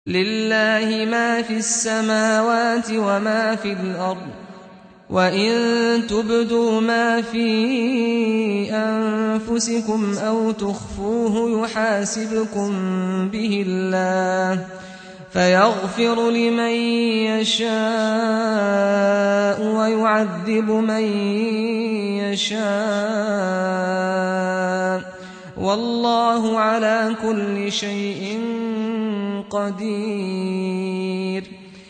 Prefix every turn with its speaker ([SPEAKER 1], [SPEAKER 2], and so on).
[SPEAKER 1] لله ما في السماوات وما في الأرض وإن تبدوا ما في أنفسكم أو تخفوه يحاسبكم به الله فيغفر لمن يشاء ويعذب من يشاء والله على كل شيء قدير.